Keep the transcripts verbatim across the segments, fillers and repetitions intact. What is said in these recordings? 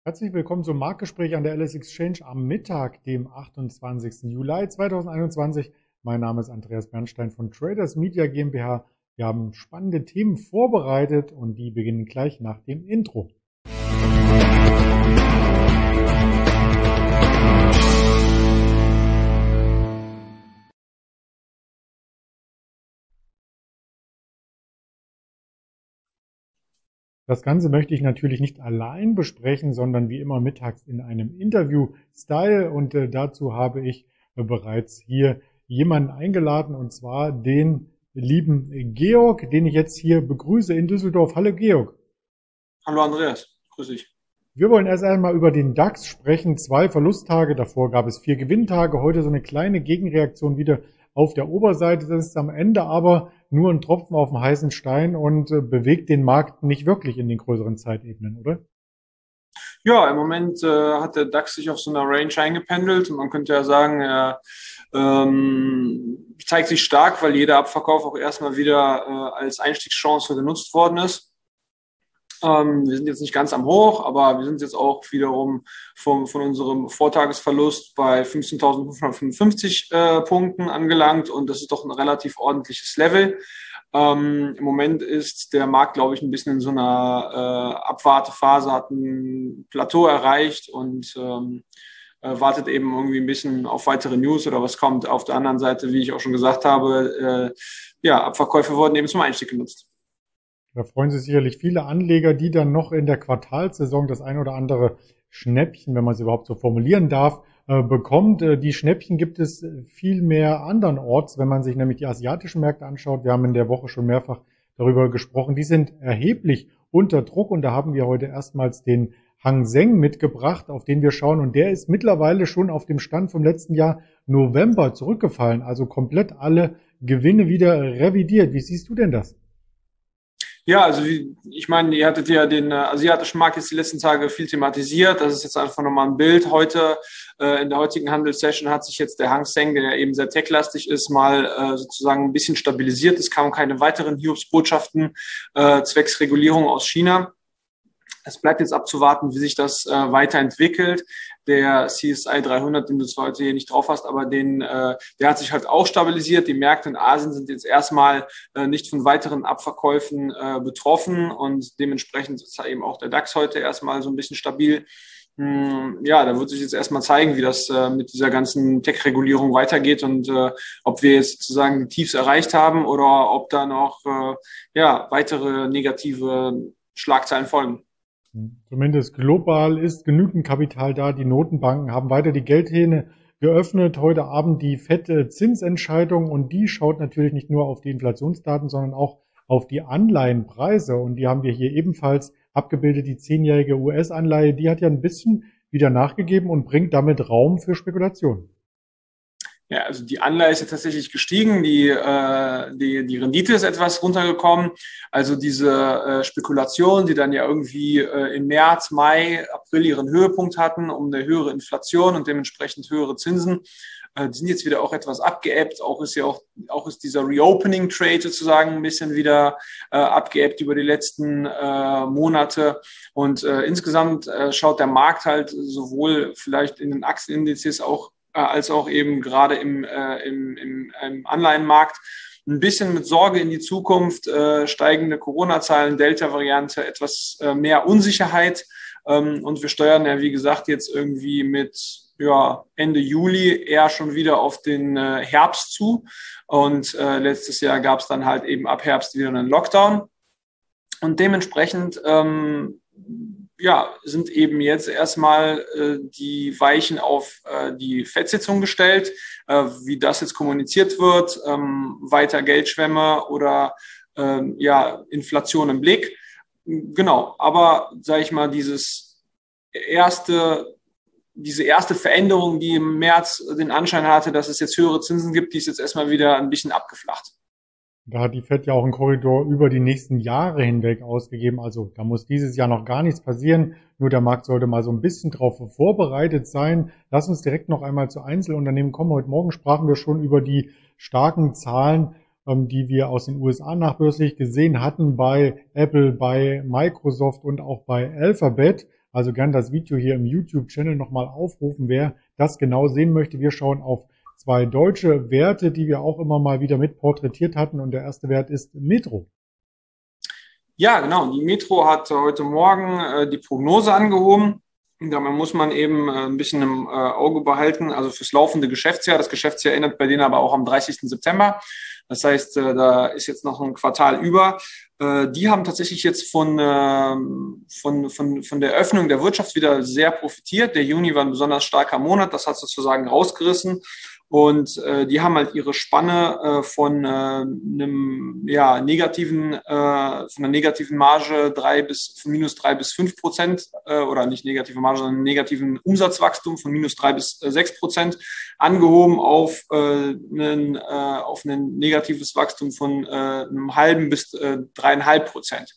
Herzlich willkommen zum Marktgespräch an der L S Exchange am Mittag, dem achtundzwanzigsten Juli zweitausendeinundzwanzig. Mein Name ist Andreas Bernstein von Traders Media GmbH. Wir haben spannende Themen vorbereitet und die beginnen gleich nach dem Intro. Das Ganze möchte ich natürlich nicht allein besprechen, sondern wie immer mittags in einem Interview-Style. Und äh, dazu habe ich äh, bereits hier jemanden eingeladen, und zwar den lieben Georg, den ich jetzt hier begrüße in Düsseldorf. Hallo Georg. Hallo Andreas, grüß dich. Wir wollen erst einmal über den DAX sprechen. Zwei Verlusttage, davor gab es vier Gewinntage. Heute so eine kleine Gegenreaktion wieder auf der Oberseite. Das ist am Ende aber nur ein Tropfen auf dem heißen Stein und äh, bewegt den Markt nicht wirklich in den größeren Zeitebenen, oder? Ja, im Moment äh, hat der DAX sich auf so einer Range eingependelt. Man könnte ja sagen, er ähm, zeigt sich stark, weil jeder Abverkauf auch erstmal wieder äh, als Einstiegschance genutzt worden ist. Ähm, wir sind jetzt nicht ganz am Hoch, aber wir sind jetzt auch wiederum vom, von unserem Vortagesverlust bei fünfzehntausendfünfhundertfünfundfünfzig äh, Punkten angelangt, und das ist doch ein relativ ordentliches Level. Ähm, Im Moment ist der Markt, glaube ich, ein bisschen in so einer äh, Abwartephase, hat ein Plateau erreicht und ähm, äh, wartet eben irgendwie ein bisschen auf weitere News oder was kommt. Auf der anderen Seite, wie ich auch schon gesagt habe, äh, ja, Abverkäufe wurden eben zum Einstieg genutzt. Da freuen sich sicherlich viele Anleger, die dann noch in der Quartalssaison das ein oder andere Schnäppchen, wenn man es überhaupt so formulieren darf, äh, bekommt. Äh, die Schnäppchen gibt es viel mehr andernorts, wenn man sich nämlich die asiatischen Märkte anschaut. Wir haben in der Woche schon mehrfach darüber gesprochen. Die sind erheblich unter Druck, und da haben wir heute erstmals den Hang Seng mitgebracht, auf den wir schauen. Und der ist mittlerweile schon auf dem Stand vom letzten Jahr November zurückgefallen. Also komplett alle Gewinne wieder revidiert. Wie siehst du denn das? Ja, also wie, ich meine, ihr hattet ja den äh, asiatischen Markt jetzt die letzten Tage viel thematisiert. Das ist jetzt einfach nochmal ein Bild. Heute, äh, in der heutigen Handelssession hat sich jetzt der Hang Seng, der ja eben sehr techlastig ist, mal äh, sozusagen ein bisschen stabilisiert. Es kamen keine weiteren Hiobsbotschaften äh, zwecks Regulierung aus China. Es bleibt jetzt abzuwarten, wie sich das äh, weiterentwickelt. Der C S I dreihundert, den du zwar heute hier nicht drauf hast, aber den, äh, der hat sich halt auch stabilisiert. Die Märkte in Asien sind jetzt erstmal äh, nicht von weiteren Abverkäufen äh, betroffen, und dementsprechend ist da eben auch der DAX heute erstmal so ein bisschen stabil. Hm, ja, da wird sich jetzt erstmal zeigen, wie das äh, mit dieser ganzen Tech-Regulierung weitergeht, und äh, ob wir jetzt sozusagen die Tiefs erreicht haben oder ob da noch äh, ja, weitere negative Schlagzeilen folgen. Zumindest global ist genügend Kapital da. Die Notenbanken haben weiter die Geldhähne geöffnet. Heute Abend die Fed-Zinsentscheidung, und die schaut natürlich nicht nur auf die Inflationsdaten, sondern auch auf die Anleihenpreise. Und die haben wir hier ebenfalls abgebildet. Die zehnjährige U S-Anleihe, die hat ja ein bisschen wieder nachgegeben und bringt damit Raum für Spekulationen. Ja, also die Anleihe ist ja tatsächlich gestiegen, die, äh, die, die Rendite ist etwas runtergekommen. Also diese äh, Spekulationen, die dann ja irgendwie äh, im März, Mai, April ihren Höhepunkt hatten, um eine höhere Inflation und dementsprechend höhere Zinsen, äh, die sind jetzt wieder auch etwas abgeebbt. Auch ist ja auch, auch ist dieser Reopening-Trade sozusagen ein bisschen wieder äh, abgeebbt über die letzten äh, Monate. Und äh, insgesamt äh, schaut der Markt halt sowohl vielleicht in den Aktienindizes auch als auch eben gerade im, äh, im, im, im Anleihenmarkt ein bisschen mit Sorge in die Zukunft, äh, steigende Corona-Zahlen, Delta-Variante, etwas äh, mehr Unsicherheit. Ähm, und wir steuern ja, wie gesagt, jetzt irgendwie mit ja, Ende Juli eher schon wieder auf den äh, Herbst zu. Und äh, letztes Jahr gab es dann halt eben ab Herbst wieder einen Lockdown. Und dementsprechend ähm, ja, sind eben jetzt erstmal äh, die Weichen auf äh, die Fed-Sitzung gestellt, äh, wie das jetzt kommuniziert wird, ähm, weiter Geldschwemme oder ähm, ja, Inflation im Blick. Genau, aber sage ich mal, dieses erste, diese erste Veränderung, die im März den Anschein hatte, dass es jetzt höhere Zinsen gibt, die ist jetzt erstmal wieder ein bisschen abgeflacht. Da hat die Fed ja auch einen Korridor über die nächsten Jahre hinweg ausgegeben. Also da muss dieses Jahr noch gar nichts passieren. Nur der Markt sollte mal so ein bisschen darauf vorbereitet sein. Lass uns direkt noch einmal zu Einzelunternehmen kommen. Heute Morgen sprachen wir schon über die starken Zahlen, ähm, die wir aus den U S A nachbörslich gesehen hatten bei Apple, bei Microsoft und auch bei Alphabet. Also gern das Video hier im YouTube-Channel nochmal aufrufen, wer das genau sehen möchte. Wir schauen auf zwei deutsche Werte, die wir auch immer mal wieder mit porträtiert hatten. Und der erste Wert ist Metro. Ja, genau. Die Metro hat heute Morgen äh, die Prognose angehoben. Da muss man eben äh, ein bisschen im äh, Auge behalten, also fürs laufende Geschäftsjahr. Das Geschäftsjahr endet bei denen aber auch am dreißigsten September. Das heißt, äh, da ist jetzt noch ein Quartal über. Äh, die haben tatsächlich jetzt von, äh, von, von, von der Öffnung der Wirtschaft wieder sehr profitiert. Der Juni war ein besonders starker Monat, das hat sozusagen rausgerissen. Und äh, die haben halt ihre Spanne äh, von äh, einem ja, negativen, äh, von einer negativen Marge drei bis von minus drei bis fünf Prozent äh, oder nicht negative Marge, sondern negativen Umsatzwachstum von minus drei bis äh, sechs Prozent angehoben auf äh, einen, äh, auf ein negatives Wachstum von äh, einem halben bis äh, dreieinhalb Prozent.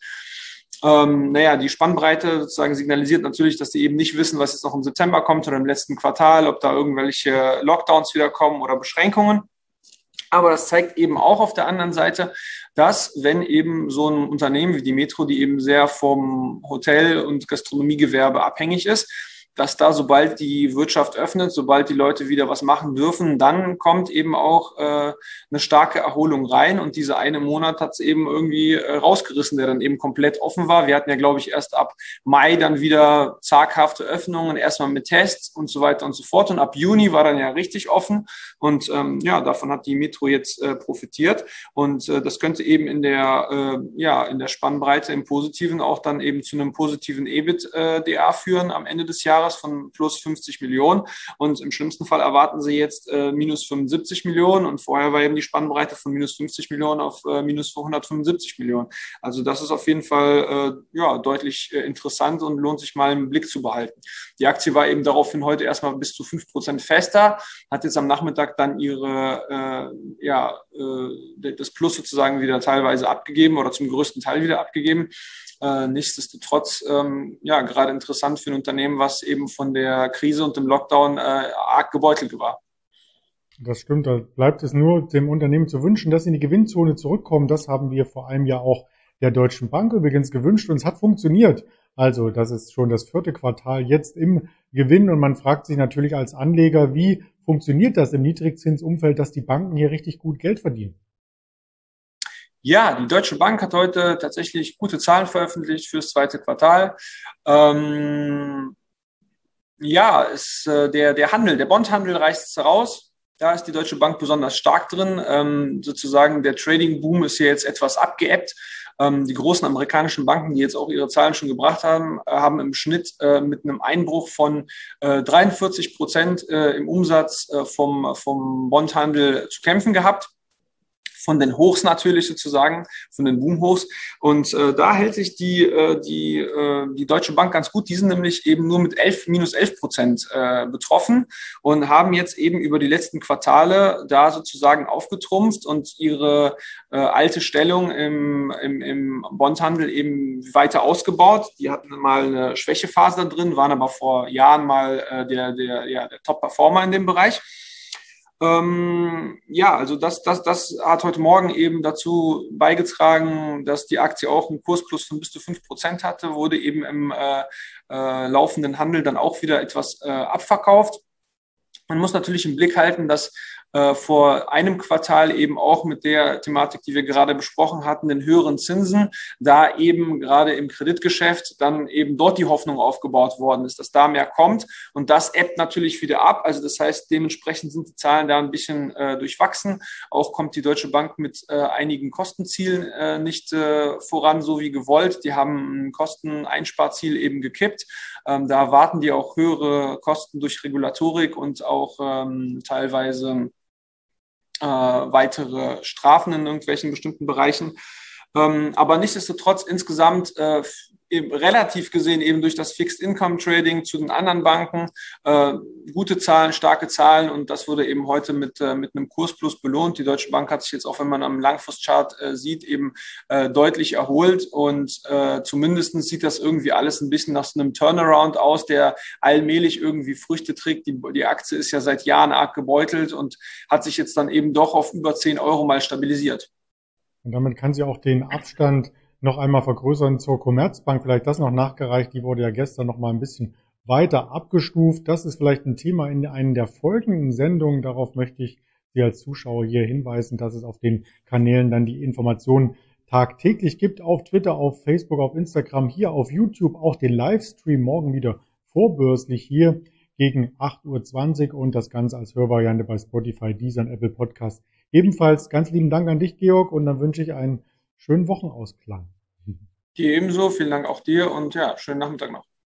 Ähm, naja, die Spannbreite sozusagen signalisiert natürlich, dass die eben nicht wissen, was jetzt noch im September kommt oder im letzten Quartal, ob da irgendwelche Lockdowns wieder kommen oder Beschränkungen. Aber das zeigt eben auch auf der anderen Seite, dass wenn eben so ein Unternehmen wie die Metro, die eben sehr vom Hotel- und Gastronomiegewerbe abhängig ist, dass da, sobald die Wirtschaft öffnet, sobald die Leute wieder was machen dürfen, dann kommt eben auch äh, eine starke Erholung rein. Und dieser eine Monat hat es eben irgendwie äh, rausgerissen, der dann eben komplett offen war. Wir hatten ja, glaube ich, erst ab Mai dann wieder zaghafte Öffnungen, erstmal mit Tests und so weiter und so fort. Und ab Juni war dann ja richtig offen. Und ähm, ja, davon hat die Metro jetzt äh, profitiert. Und äh, das könnte eben in der, äh, ja, in der Spannbreite im Positiven auch dann eben zu einem positiven EBITDA führen am Ende des Jahres von plus fünfzig Millionen, und im schlimmsten Fall erwarten sie jetzt äh, minus fünfundsiebzig Millionen, und vorher war eben die Spannbreite von minus fünfzig Millionen auf äh, minus hundertfünfundsiebzig Millionen. Also das ist auf jeden Fall äh, ja, deutlich äh, interessant und lohnt sich mal im Blick zu behalten. Die Aktie war eben daraufhin heute erstmal bis zu fünf Prozent fester, hat jetzt am Nachmittag dann ihre äh, ja, äh, das Plus sozusagen wieder teilweise abgegeben oder zum größten Teil wieder abgegeben. Äh, nichtsdestotrotz, ähm, ja, gerade interessant für ein Unternehmen, was eben von der Krise und dem Lockdown äh, arg gebeutelt war. Das stimmt, da bleibt es nur dem Unternehmen zu wünschen, dass sie in die Gewinnzone zurückkommen. Das haben wir vor einem Jahr auch der Deutschen Bank übrigens gewünscht, und es hat funktioniert. Also das ist schon das vierte Quartal jetzt im Gewinn, und man fragt sich natürlich als Anleger, wie funktioniert das im Niedrigzinsumfeld, dass die Banken hier richtig gut Geld verdienen? Ja, die Deutsche Bank hat heute tatsächlich gute Zahlen veröffentlicht fürs zweite Quartal. Ähm, ja, ist, äh, der, der Handel, der Bondhandel reißt raus. Da ist die Deutsche Bank besonders stark drin. Ähm, sozusagen der Trading-Boom ist hier jetzt etwas abgeebbt. Ähm, die großen amerikanischen Banken, die jetzt auch ihre Zahlen schon gebracht haben, äh, haben im Schnitt äh, mit einem Einbruch von äh, dreiundvierzig Prozent äh, im Umsatz äh, vom, vom Bondhandel zu kämpfen gehabt. Von den Hochs natürlich sozusagen, von den Boomhochs. Und äh, da hält sich die, äh, die, äh, die Deutsche Bank ganz gut. Die sind nämlich eben nur mit elf, minus elf Prozent äh, betroffen und haben jetzt eben über die letzten Quartale da sozusagen aufgetrumpft und ihre äh, alte Stellung im, im, im Bondhandel eben weiter ausgebaut. Die hatten mal eine Schwächephase da drin, waren aber vor Jahren mal äh, der, der, ja, der Top-Performer in dem Bereich. Ähm, ja, also das, das, das hat heute Morgen eben dazu beigetragen, dass die Aktie auch einen Kursplus von bis zu fünf Prozent hatte, wurde eben im äh, äh, laufenden Handel dann auch wieder etwas äh, abverkauft. Man muss natürlich im Blick halten, dass äh, vor einem Quartal eben auch mit der Thematik, die wir gerade besprochen hatten, den höheren Zinsen, da eben gerade im Kreditgeschäft dann eben dort die Hoffnung aufgebaut worden ist, dass da mehr kommt, und das ebbt natürlich wieder ab. Also das heißt, dementsprechend sind die Zahlen da ein bisschen äh, durchwachsen. Auch kommt die Deutsche Bank mit äh, einigen Kostenzielen äh, nicht äh, voran, so wie gewollt. Die haben ein Kosteneinsparziel eben gekippt. Ähm, da erwarten die auch höhere Kosten durch Regulatorik und auch ähm, teilweise äh, weitere Strafen in irgendwelchen bestimmten Bereichen. Ähm, aber nichtsdestotrotz insgesamt äh, eben relativ gesehen eben durch das Fixed Income Trading zu den anderen Banken äh, gute Zahlen, starke Zahlen, und das wurde eben heute mit äh, mit einem Kursplus belohnt. Die Deutsche Bank hat sich jetzt, auch wenn man am Langfristchart äh, sieht, eben äh, deutlich erholt, und äh, zumindest sieht das irgendwie alles ein bisschen nach so einem Turnaround aus, der allmählich irgendwie Früchte trägt. Die, die Aktie ist ja seit Jahren arg gebeutelt und hat sich jetzt dann eben doch auf über zehn Euro mal stabilisiert. Und damit kann sie auch den Abstand noch einmal vergrößern zur Commerzbank. Vielleicht das noch nachgereicht. Die wurde ja gestern noch mal ein bisschen weiter abgestuft. Das ist vielleicht ein Thema in einer der folgenden Sendungen. Darauf möchte ich Sie als Zuschauer hier hinweisen, dass es auf den Kanälen dann die Informationen tagtäglich gibt. Auf Twitter, auf Facebook, auf Instagram, hier auf YouTube, auch den Livestream morgen wieder vorbörslich hier gegen acht Uhr zwanzig und das Ganze als Hörvariante bei Spotify, Deezer und Apple Podcast. Ebenfalls ganz lieben Dank an dich, Georg, und dann wünsche ich einen schönen Wochenausklang. Dir ebenso, vielen Dank auch dir und ja, schönen Nachmittag noch.